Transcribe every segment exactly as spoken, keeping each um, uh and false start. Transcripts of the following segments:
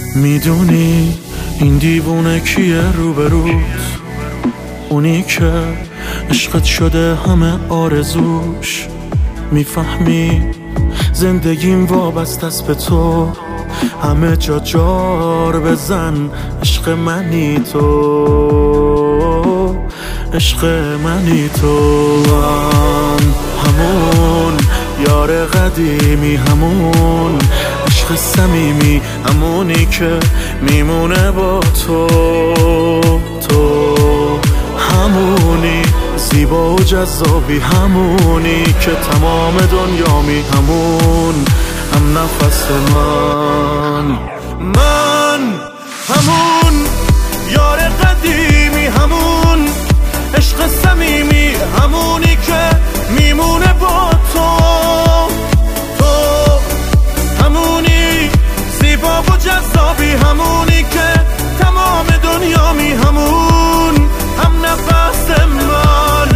میدونی این دیوونه کیه روبروت؟ اونی که عشقت شده همه آرزوش. میفهمی زندگیم وابسته است به تو، همه جا جار بزن. عشق منی تو، عشق منی تو. من همون یار قدیمی، همون عشق صمیمی، همونی که میمونه با تو. تو همونی زیبا و جذابی، همونی که تمام دنیامی، همون هم نفس من. من همون یار قدیمی، همون عشق صمیمی، همونی که میمونه با تو. تو همونی زیبا و جذابی، همونی که تمام دنیامی، همون هم نفس من.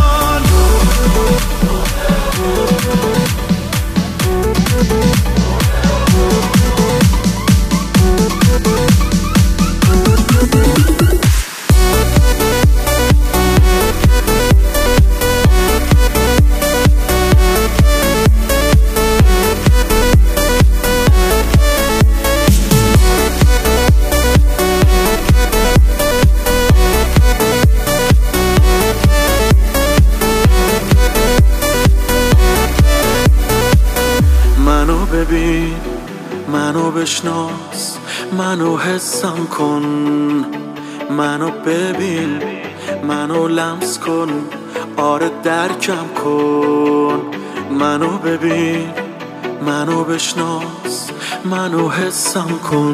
منو ببین، منو بشناس، منو حسم کن. منو ببین، منو لمس کن، آره درکم کن. منو ببین، منو بشناس، منو حسم کن.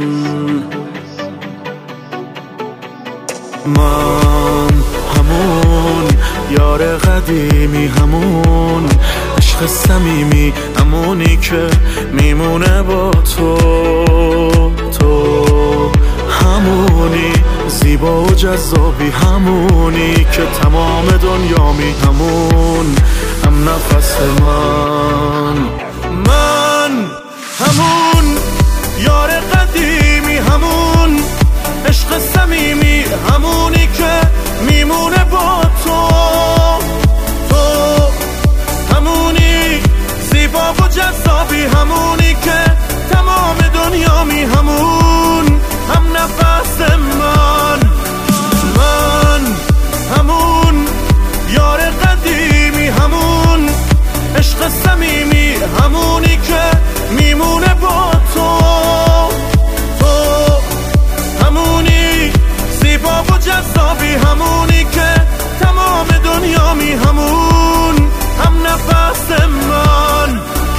من همون یار قدیمی، همون عشق صمیمی، همونی که میمونه با تو. تو همونی زیبا و جذابی، همونی که تمام دنیامی، همون هم نفس من. من همون یار قدیمی، همون عشق صمیمی، همونی که میمونه با تو. تو همونی زیبا و جذابی، همونی که تمام دنیامی، همون هم نفس من. من همون یار قدیمی، همون عشق صمیمی، همونی که میمونه با تو. تو همونی زیبا و جذابی، همونی که تمام دنیامی، همون هم نفس من.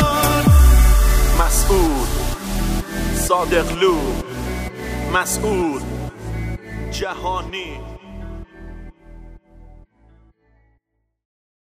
مسعود صادقلو، مسعود جهانی.